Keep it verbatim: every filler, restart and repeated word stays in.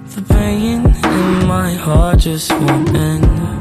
The pain in my heart just won't end.